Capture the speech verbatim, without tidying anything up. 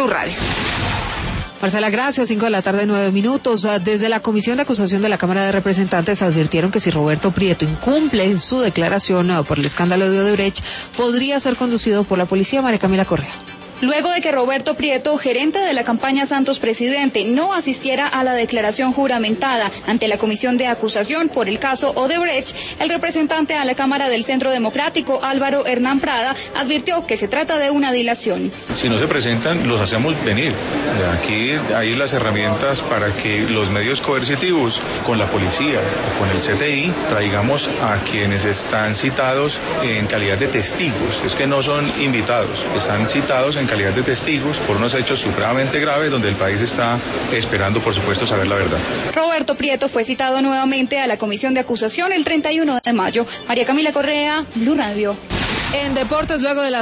Blue Radio. Marcela, gracias. Cinco de la tarde, nueve minutos. Desde la Comisión de Acusación de la Cámara de Representantes advirtieron que si Roberto Prieto incumple en su declaración por el escándalo de Odebrecht, podría ser conducido por la policía. María Camila Correa. Luego de que Roberto Prieto, gerente de la campaña Santos Presidente, no asistiera a la declaración juramentada ante la Comisión de Acusación por el caso Odebrecht, el representante a la Cámara del Centro Democrático, Álvaro Hernán Prada, advirtió que se trata de una dilación. Si no se presentan, los hacemos venir. Aquí hay las herramientas para que los medios coercitivos, con la policía o con el C T I, traigamos a quienes están citados en calidad de testigos. Es que no son invitados, están citados en calidad de testigos por unos hechos supremamente graves donde el país está esperando, por supuesto, saber la verdad. Roberto Prieto fue citado nuevamente a la Comisión de Acusación el treinta y uno de mayo. María Camila Correa, Blue Radio. En deportes, luego de la